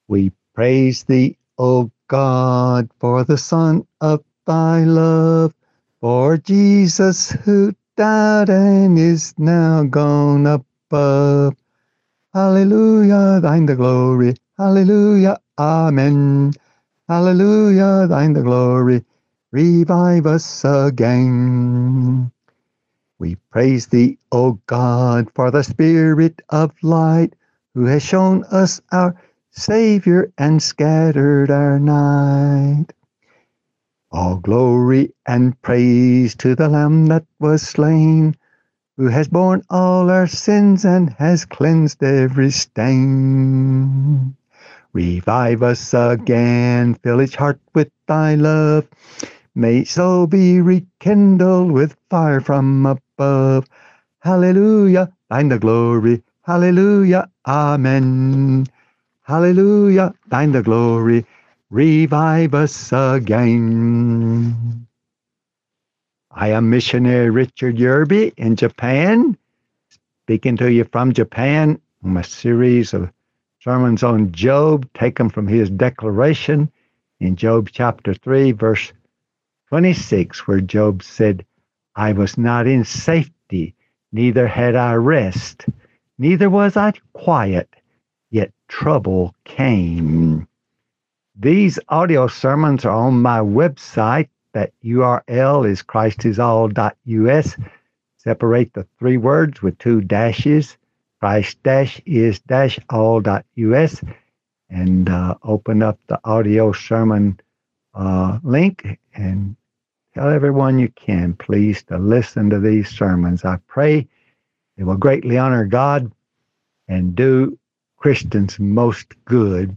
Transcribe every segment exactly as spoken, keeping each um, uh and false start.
We praise thee, O God, for the Son of thy love, for Jesus who died and is now gone above. Hallelujah, thine the glory. Hallelujah, amen. Hallelujah, thine the glory. Revive us again. We praise thee, O God, for the Spirit of light, who has shown us our Savior and scattered our night. All glory and praise to the Lamb that was slain, who has borne all our sins and has cleansed every stain. Revive us again, fill each heart with thy love. May each soul be rekindled with fire from above. Hallelujah, thine the glory. Hallelujah, amen. Hallelujah, thine the glory. Revive us again. I am missionary Richard Yerby in Japan, speaking to you from Japan on a series of sermons on Job, taken from his declaration in Job chapter three, verse twenty-six, where Job said, I was not in safety, neither had I rest, neither was I quiet, yet trouble came. These audio sermons are on my website. That U R L is christisall dot U S. Separate the three words with two dashes. Christ-is-all dot U S. And uh, open up the audio sermon uh, link and tell everyone you can, please, to listen to these sermons. I pray it will greatly honor God and do Christians most good.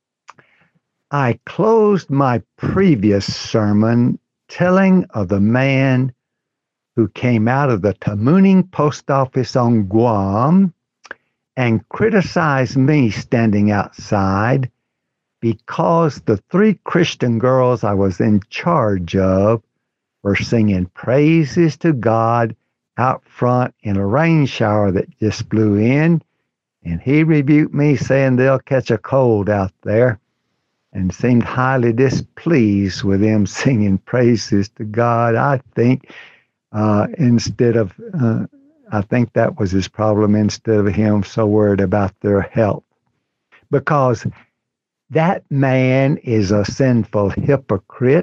I closed my previous sermon telling of the man who came out of the Tamuning post office on Guam and criticized me standing outside because the three Christian girls I was in charge of were singing praises to God out front in a rain shower that just blew in. And he rebuked me, saying they'll catch a cold out there, and seemed highly displeased with them singing praises to God. I think uh, instead of, uh, I think that was his problem, instead of him so worried about their health. Because that man is a sinful hypocrite.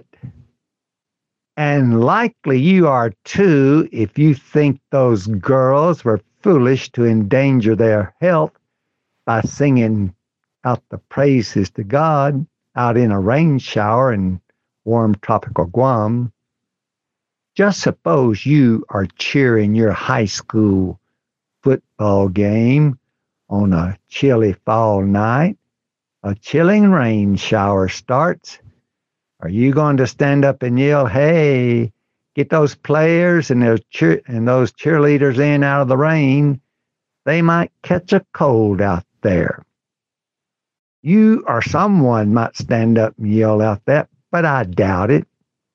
And likely you are too if you think those girls were foolish to endanger their health by singing out the praises to God out in a rain shower in warm tropical Guam. Just suppose you are cheering your high school football game on a chilly fall night. A chilling rain shower starts. Are you going to stand up and yell, hey, get those players and, those cheer- and those cheerleaders in out of the rain? They might catch a cold out there. You or someone might stand up and yell out that, but I doubt it.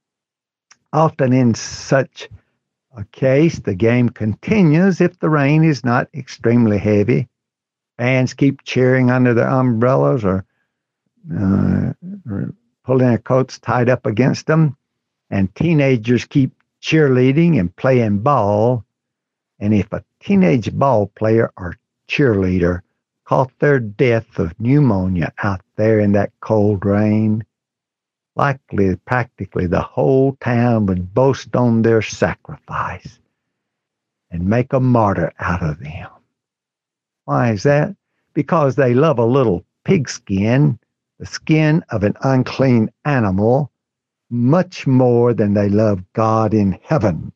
Often in such a case, the game continues if the rain is not extremely heavy. Fans keep cheering under their umbrellas or, uh, or pulling their coats tied up against them, and teenagers keep cheerleading and playing ball. And if a teenage ball player or cheerleader caught their death of pneumonia out there in that cold rain, likely practically the whole town would boast on their sacrifice and make a martyr out of them. Why is that? Because they love a little pigskin, the skin of an unclean animal, much more than they love God in heaven.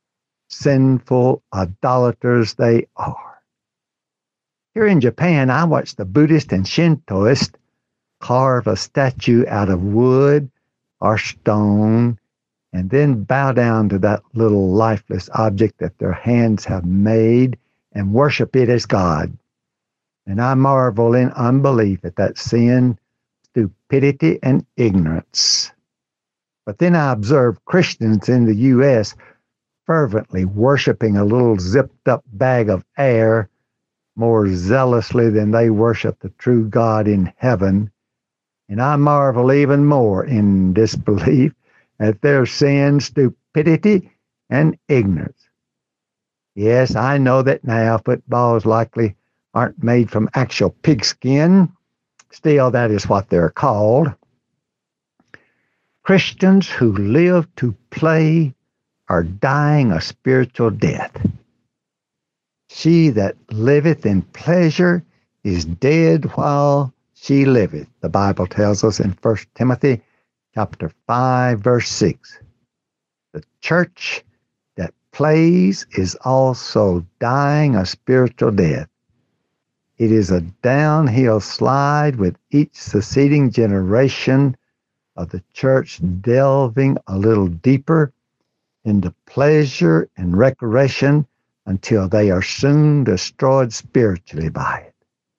Sinful idolaters they are. Here in Japan, I watched the Buddhist and Shintoist carve a statue out of wood or stone and then bow down to that little lifeless object that their hands have made and worship it as God. And I marvel in unbelief at that sin, stupidity, and ignorance. But then I observe Christians in the U S fervently worshiping a little zipped up bag of air more zealously than they worship the true God in heaven. And I marvel even more in disbelief at their sin, stupidity, and ignorance. Yes, I know that now footballs likely aren't made from actual pigskin. Still, that is what they're called. Christians who live to play are dying a spiritual death. She that liveth in pleasure is dead while she liveth, the Bible tells us in First Timothy chapter five, verse six. The church that plays is also dying a spiritual death. It is a downhill slide with each succeeding generation of the church delving a little deeper into pleasure and recreation until they are soon destroyed spiritually by it.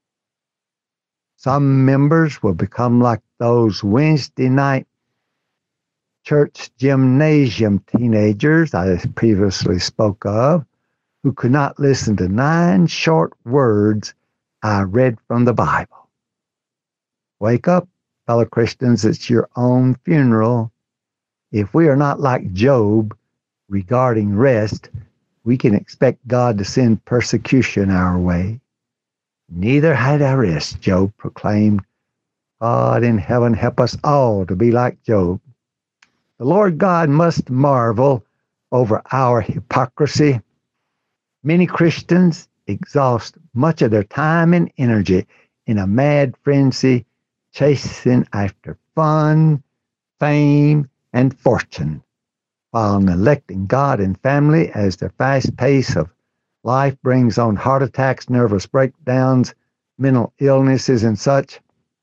Some members will become like those Wednesday night church gymnasium teenagers I previously spoke of, who could not listen to nine short words I read from the Bible. Wake up, fellow Christians, it's your own funeral. If we are not like Job regarding rest, we can expect God to send persecution our way. Neither had I rest, Job proclaimed. God in heaven help us all to be like Job. The Lord God must marvel over our hypocrisy. Many Christians exhaust much of their time and energy in a mad frenzy, chasing after fun, fame, and fortune, while neglecting God and family as the fast pace of life brings on heart attacks, nervous breakdowns, mental illnesses, and such.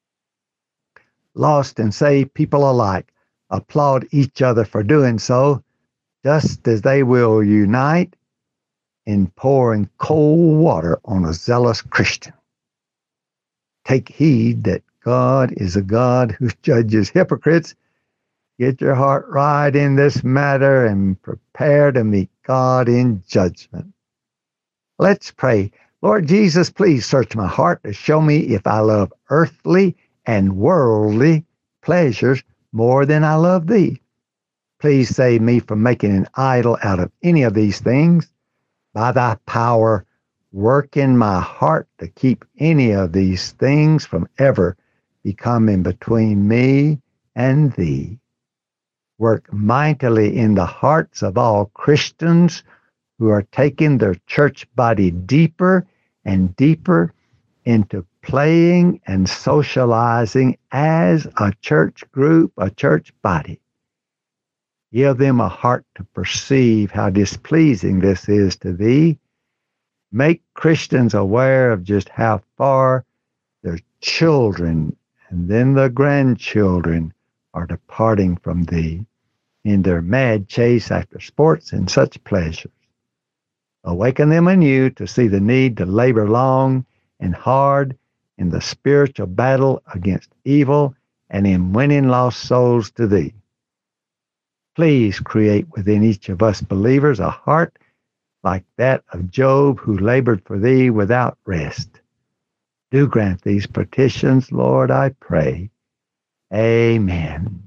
Lost and saved people alike applaud each other for doing so, just as they will unite in pouring cold water on a zealous Christian. Take heed that God is a God who judges hypocrites. Get your heart right in this matter and prepare to meet God in judgment. Let's pray. Lord Jesus, please search my heart to show me if I love earthly and worldly pleasures more than I love thee. Please save me from making an idol out of any of these things. By thy power, work in my heart to keep any of these things from ever becoming between me and thee. Work mightily in the hearts of all Christians who are taking their church body deeper and deeper into playing and socializing as a church group, a church body. Give them a heart to perceive how displeasing this is to thee. Make Christians aware of just how far their children and then the grandchildren are departing from thee in their mad chase after sports and such pleasures. Awaken them anew to see the need to labor long and hard in the spiritual battle against evil and in winning lost souls to thee. Please create within each of us believers a heart like that of Job, who labored for thee without rest. Do grant these petitions, Lord, I pray. Amen.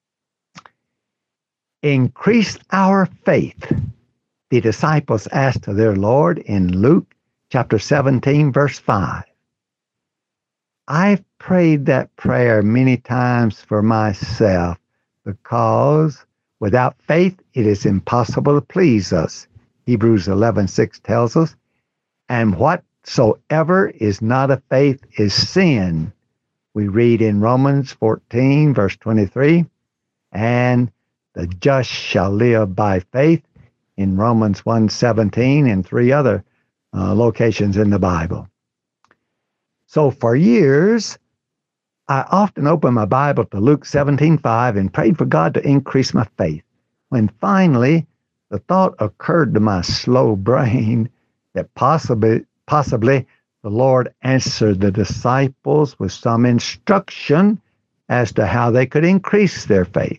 Increase our faith, the disciples asked of their Lord in Luke chapter seventeen, verse five. I've prayed that prayer many times for myself because without faith it is impossible to please us. Hebrews eleven six tells us, and whatsoever is not of faith is sin. We read in Romans fourteen, verse twenty-three, and the just shall live by faith in Romans one seventeen and three other uh, locations in the Bible. So for years, I often opened my Bible to Luke seventeen five and prayed for God to increase my faith. When finally the thought occurred to my slow brain that possibly, possibly the Lord answered the disciples with some instruction as to how they could increase their faith.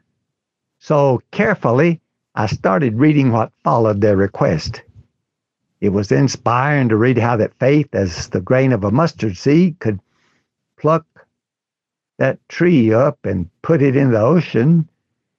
So carefully, I started reading what followed their request. It was inspiring to read how that faith, as the grain of a mustard seed, could pluck that tree up and put it in the ocean.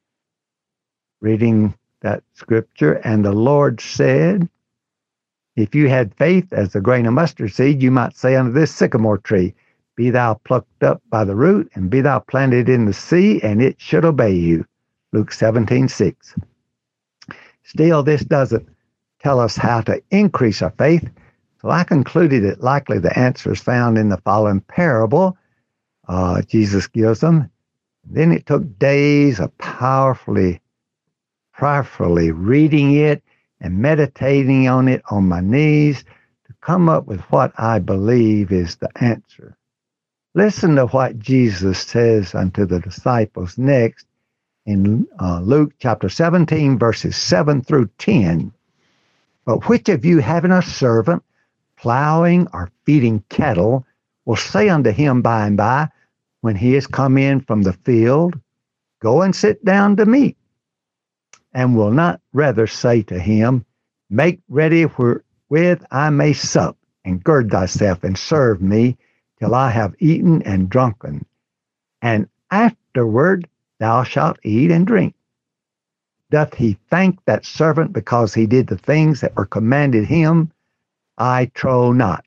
Reading that scripture, and the Lord said, if you had faith as the grain of mustard seed, you might say unto this sycamore tree, be thou plucked up by the root, and be thou planted in the sea, and it should obey you. Luke seventeen six. Still, this doesn't tell us how to increase our faith, so I concluded that likely the answer is found in the following parable uh, Jesus gives them. Then it took days of powerfully, prayerfully reading it and meditating on it on my knees to come up with what I believe is the answer. Listen to what Jesus says unto the disciples next in uh, Luke chapter seventeen, verses seven through ten. But which of you, having a servant plowing or feeding cattle, will say unto him by and by, when he is come in from the field, go and sit down to meat? And will not rather say to him, make ready wherewith I may sup, and gird thyself, and serve me, till I have eaten and drunken, and afterward thou shalt eat and drink? Doth he thank that servant because he did the things that were commanded him? I trow not.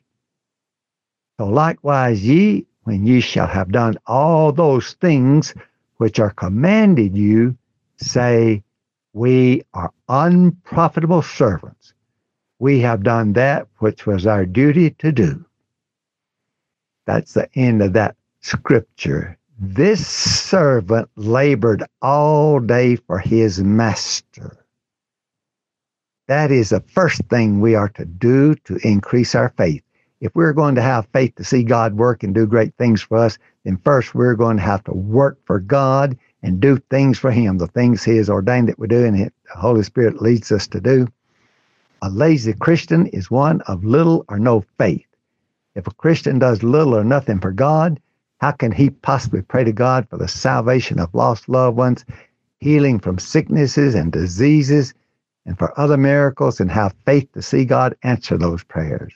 So likewise ye, when ye shall have done all those things which are commanded you, say, we are unprofitable servants. We have done that which was our duty to do. That's the end of that scripture. This servant labored all day for his master. That is the first thing we are to do to increase our faith. If we're going to have faith to see God work and do great things for us, then first we're going to have to work for God and do things for him, the things he has ordained that we do and the Holy Spirit leads us to do. A lazy Christian is one of little or no faith. If a Christian does little or nothing for God, how can he possibly pray to God for the salvation of lost loved ones, healing from sicknesses and diseases, and for other miracles, and have faith to see God answer those prayers?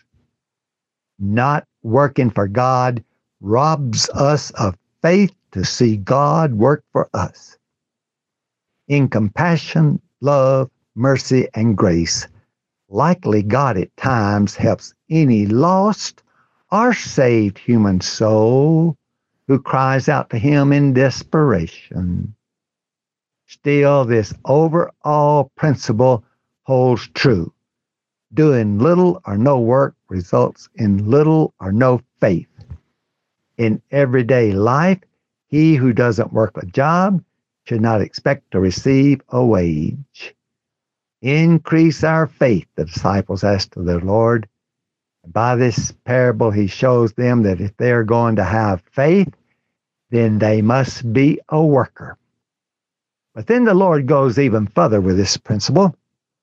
Not working for God robs us of faith to see God work for us. In compassion, love, mercy, and grace, likely God at times helps any lost or saved human soul who cries out to him in desperation. Still, this overall principle holds true. Doing little or no work results in little or no faith. In everyday life, he who doesn't work a job should not expect to receive a wage. Increase our faith, the disciples asked of their Lord. By this parable, he shows them that if they're going to have faith, then they must be a worker. But then the Lord goes even further with this principle.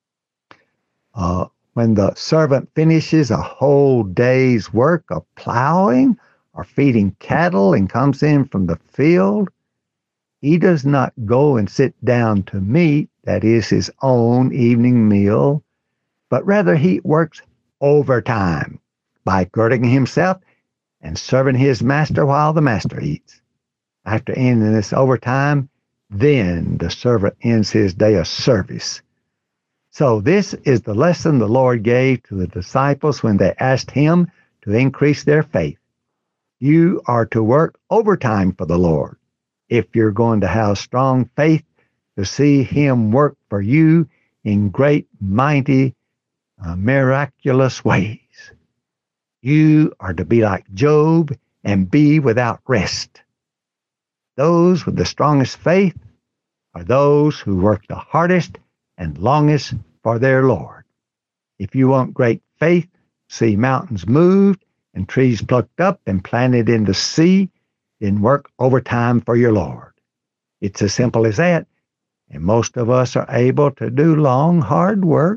Uh, when the servant finishes a whole day's work of plowing or feeding cattle and comes in from the field, he does not go and sit down to meat, that is his own evening meal, but rather he works overtime by girding himself and serving his master while the master eats. After ending this overtime, then the servant ends his day of service. So this is the lesson the Lord gave to the disciples when they asked him to increase their faith. You are to work overtime for the Lord if you're going to have strong faith to see him work for you in great, mighty, uh, miraculous ways. You are to be like Job and be without rest. Those with the strongest faith are those who work the hardest and longest for their Lord. If you want great faith, see mountains moved and trees plucked up and planted in the sea, then work overtime for your Lord. It's as simple as that, and most of us are able to do long, hard work.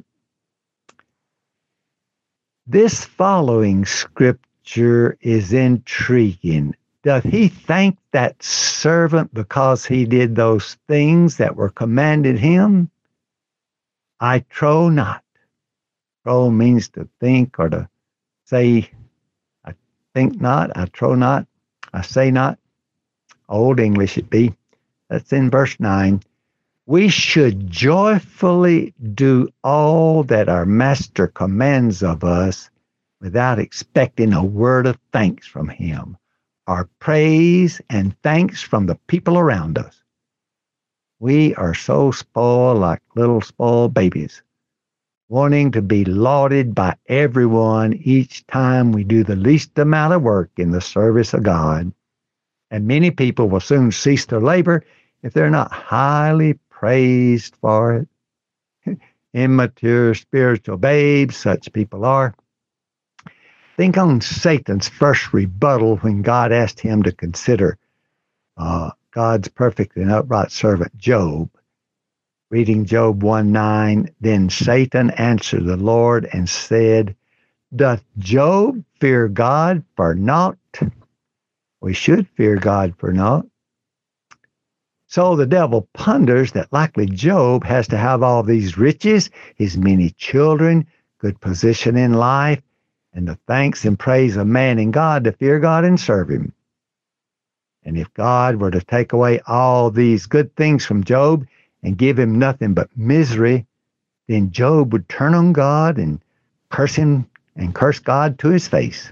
This following scripture is intriguing. Doth he thank that servant because he did those things that were commanded him? I trow not. Trow means to think or to say, I think not, I trow not, I say not. Old English it be. That's in verse nine. We should joyfully do all that our Master commands of us without expecting a word of thanks from him, or praise and thanks from the people around us. We are so spoiled like little spoiled babies, wanting to be lauded by everyone each time we do the least amount of work in the service of God. And many people will soon cease their labor if they're not highly praised for it. Immature spiritual babes, such people are. Think on Satan's first rebuttal when God asked him to consider uh, God's perfect and upright servant Job. Reading Job one nine, then Satan answered the Lord and said, doth Job fear God for naught? We should fear God for naught. So the devil ponders that likely Job has to have all these riches, his many children, good position in life, and the thanks and praise of man and God to fear God and serve him. And if God were to take away all these good things from Job and give him nothing but misery, then Job would turn on God and curse him and curse God to his face.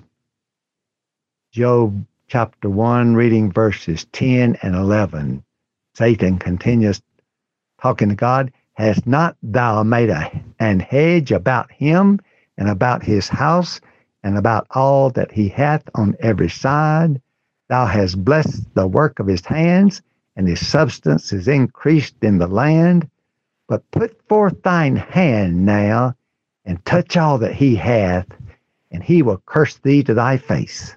Job chapter one, reading verses ten and eleven. Satan continues talking to God. Hast not thou made a, an hedge about him and about his house and about all that he hath on every side? Thou hast blessed the work of his hands, and his substance is increased in the land. But put forth thine hand now, and touch all that he hath, and he will curse thee to thy face.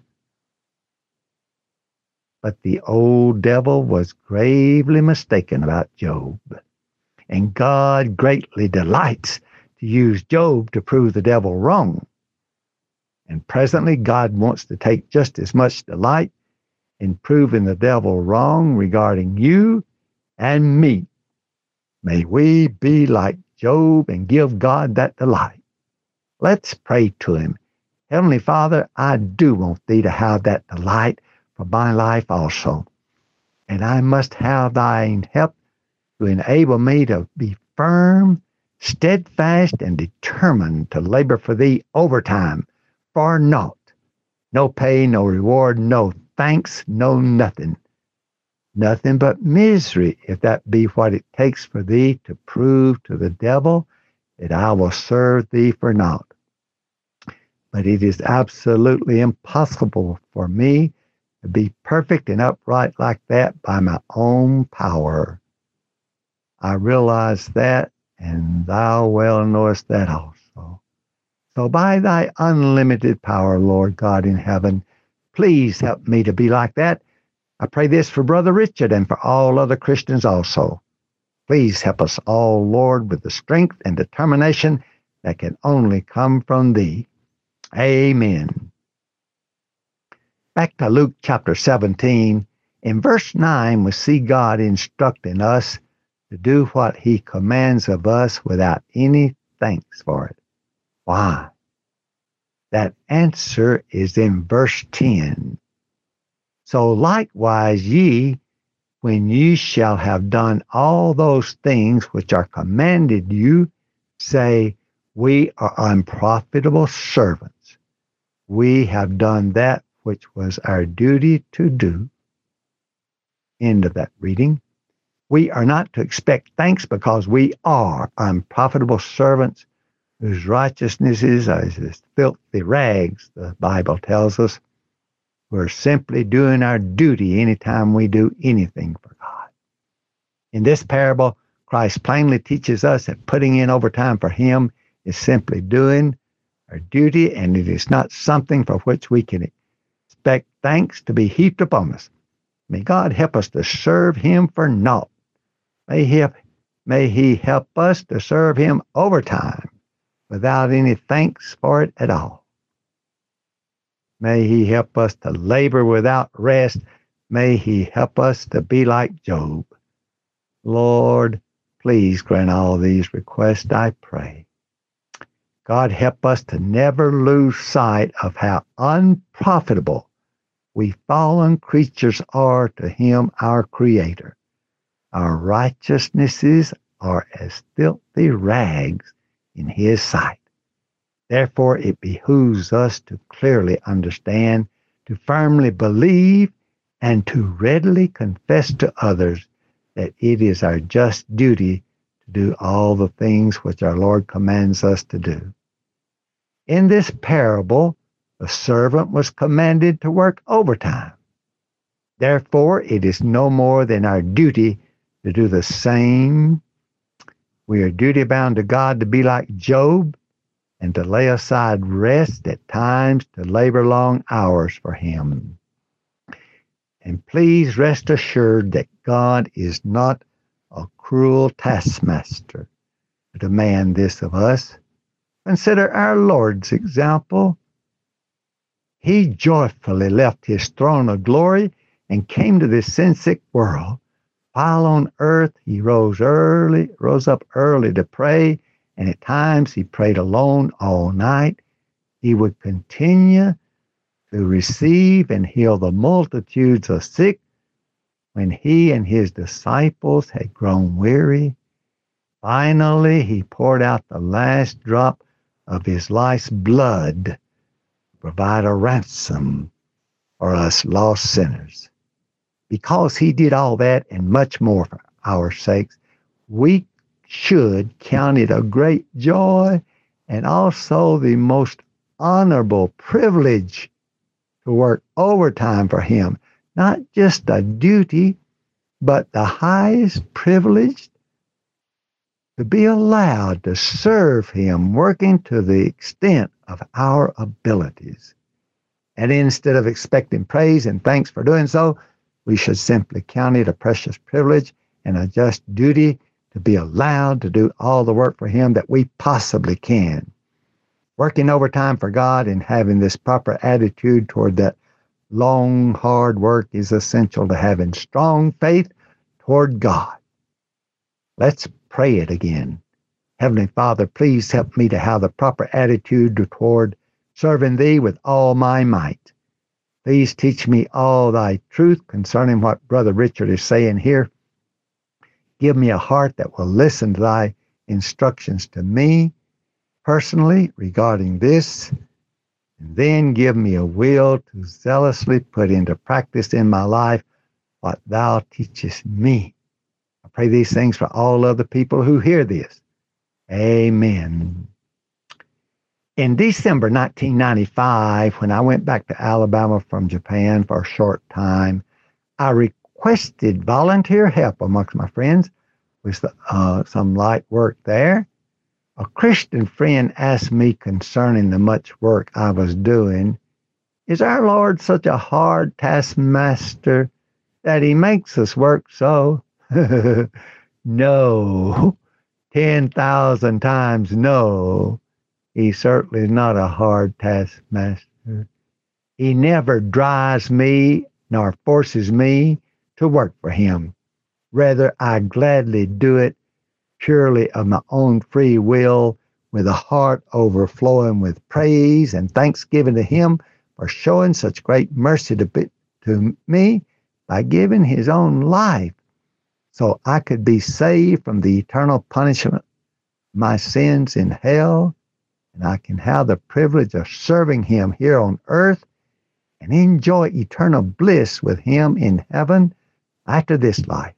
But the old devil was gravely mistaken about Job, and God greatly delights to use Job to prove the devil wrong. And presently God wants to take just as much delight in proving the devil wrong regarding you and me. May we be like Job and give God that delight. Let's pray to him. Heavenly Father, I do want thee to have that delight for my life also. And I must have thine help to enable me to be firm, steadfast, and determined to labor for thee overtime, for naught. No pay, no reward, no thanks, no nothing. Nothing but misery, if that be what it takes for thee to prove to the devil that I will serve thee for naught. But it is absolutely impossible for me to be perfect and upright like that by my own power. I realize that, and thou well knowest that also. So by thy unlimited power, Lord God in heaven, please help me to be like that. I pray this for Brother Richard and for all other Christians also. Please help us all, Lord, with the strength and determination that can only come from thee. Amen. Back to Luke chapter seventeen. In verse nine, we see God instructing us to do what he commands of us without any thanks for it. Why? That answer is in verse ten. So likewise ye, when ye shall have done all those things which are commanded you, say, we are unprofitable servants. We have done that which was our duty to do. End of that reading. We are not to expect thanks because we are unprofitable servants whose righteousness is as filthy rags, the Bible tells us. We're simply doing our duty anytime we do anything for God. In this parable, Christ plainly teaches us that putting in overtime for him is simply doing our duty, and it is not something for which we can expect thanks to be heaped upon us. May God help us to serve him for naught. May he, may he help us to serve him overtime without any thanks for it at all. May he help us to labor without rest. May he help us to be like Job. Lord, please grant all these requests, I pray. God, help us to never lose sight of how unprofitable we fallen creatures are to Him, our Creator. Our righteousnesses are as filthy rags in His sight. Therefore, it behooves us to clearly understand, to firmly believe, and to readily confess to others that it is our just duty to do all the things which our Lord commands us to do. In this parable, the servant was commanded to work overtime. Therefore, it is no more than our duty to do the same. We are duty-bound to God to be like Job and to lay aside rest at times to labor long hours for Him. And please rest assured that God is not a cruel taskmaster to demand this of us. Consider our Lord's example. He joyfully left His throne of glory and came to this sin-sick world. While on earth, He rose early, rose up early to pray, and at times He prayed alone all night. He would continue to receive and heal the multitudes of sick when He and His disciples had grown weary. Finally, He poured out the last drop of His life's blood to provide a ransom for us lost sinners. Because He did all that and much more for our sakes, we should count it a great joy and also the most honorable privilege to work overtime for Him. Not just a duty, but the highest privilege to be allowed to serve Him, working to the extent of our abilities. And instead of expecting praise and thanks for doing so, we should simply count it a precious privilege and a just duty to be allowed to do all the work for Him that we possibly can. Working overtime for God and having this proper attitude toward that long, hard work is essential to having strong faith toward God. Let's pray it again. Heavenly Father, please help me to have the proper attitude toward serving Thee with all my might. Please teach me all Thy truth concerning what Brother Richard is saying here. Give me a heart that will listen to Thy instructions to me personally regarding this, and then give me a will to zealously put into practice in my life what Thou teachest me. I pray these things for all other people who hear this. Amen. In December nineteen ninety-five, when I went back to Alabama from Japan for a short time, I requested volunteer help amongst my friends with uh, some light work there. A Christian friend asked me concerning the much work I was doing, "Is our Lord such a hard taskmaster that He makes us work so?" No, ten thousand times no. He's certainly not a hard taskmaster. He never drives me nor forces me to work for Him. Rather, I gladly do it purely of my own free will, with a heart overflowing with praise and thanksgiving to Him for showing such great mercy to, be, to me by giving His own life so I could be saved from the eternal punishment of my sins in hell, and I can have the privilege of serving Him here on earth and enjoy eternal bliss with Him in heaven after this life.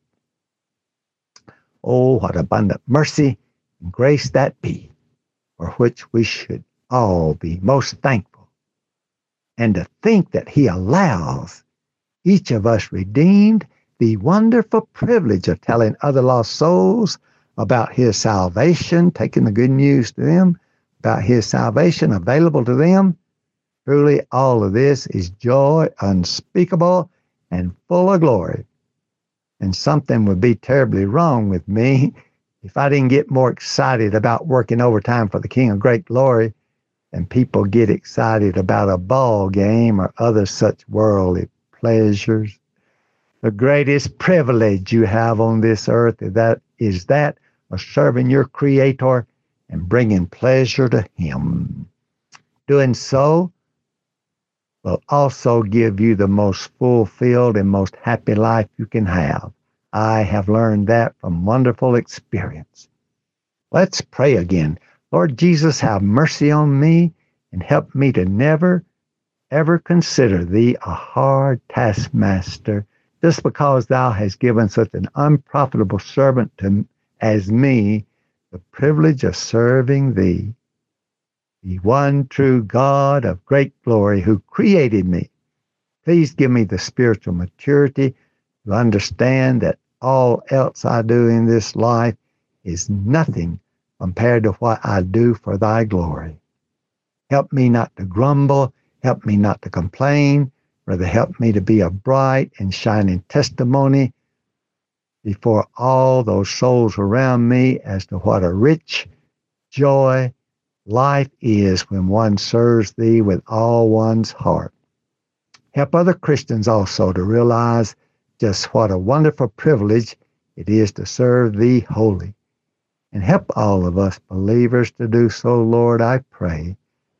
Oh, what abundant mercy and grace that be, for which we should all be most thankful. And to think that He allows each of us redeemed the wonderful privilege of telling other lost souls about His salvation, taking the good news to them, about His salvation available to them. Truly, all of this is joy unspeakable and full of glory. And something would be terribly wrong with me if I didn't get more excited about working overtime for the King of great glory than people get excited about a ball game or other such worldly pleasures. The greatest privilege you have on this earth is that, is that of serving your Creator and bringing pleasure to Him. Doing so will also give you the most fulfilled and most happy life you can have. I have learned that from wonderful experience. Let's pray again. Lord Jesus, have mercy on me and help me to never, ever consider Thee a hard taskmaster just because Thou hast given such an unprofitable servant to, as me the privilege of serving Thee, the one true God of great glory who created me. Please give me the spiritual maturity to understand that all else I do in this life is nothing compared to what I do for Thy glory. Help me not to grumble. Help me not to complain. Rather, help me to be a bright and shining testimony before all those souls around me as to what a rich joy life is when one serves Thee with all one's heart. Help other Christians also to realize just what a wonderful privilege it is to serve Thee wholly. And help all of us believers to do so, Lord, I pray.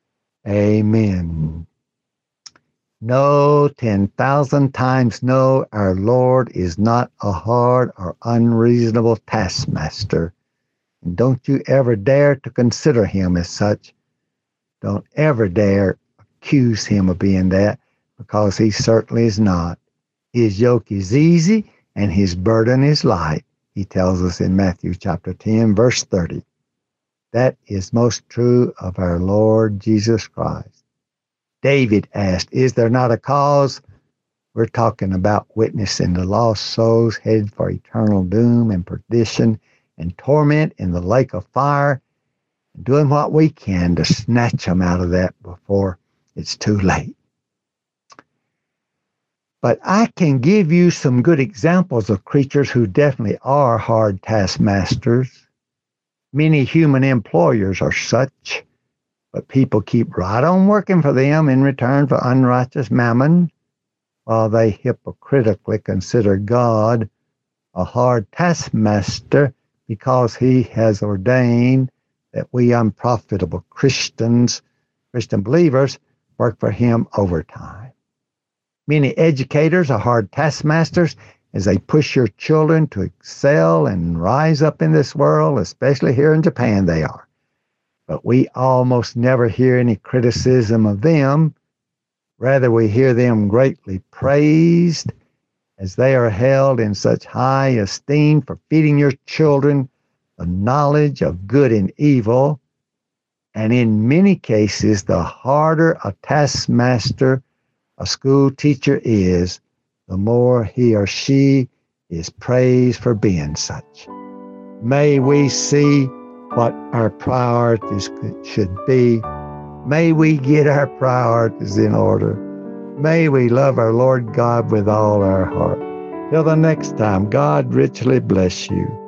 Amen. No, ten thousand times no, our Lord is not a hard or unreasonable taskmaster. And don't you ever dare to consider Him as such. Don't ever dare accuse Him of being that, because He certainly is not. His yoke is easy and His burden is light, He tells us in Matthew chapter ten, verse thirty. That is most true of our Lord Jesus Christ. David asked, is there not a cause? We're talking about witnessing the lost souls headed for eternal doom and perdition and torment in the lake of fire, and doing what we can to snatch them out of that before it's too late. But I can give you some good examples of creatures who definitely are hard taskmasters. Many human employers are such, but people keep right on working for them in return for unrighteous mammon, while they hypocritically consider God a hard taskmaster because He has ordained that we unprofitable Christians, Christian believers, work for Him overtime. Many educators are hard taskmasters as they push your children to excel and rise up in this world, especially here in Japan they are. But we almost never hear any criticism of them. Rather, we hear them greatly praised as they are held in such high esteem for feeding your children the knowledge of good and evil. And in many cases, the harder a taskmaster a school teacher is, the more he or she is praised for being such. May we see what our priorities should be. May we get our priorities in order. May we love our Lord God with all our heart. Till the next time, God richly bless you.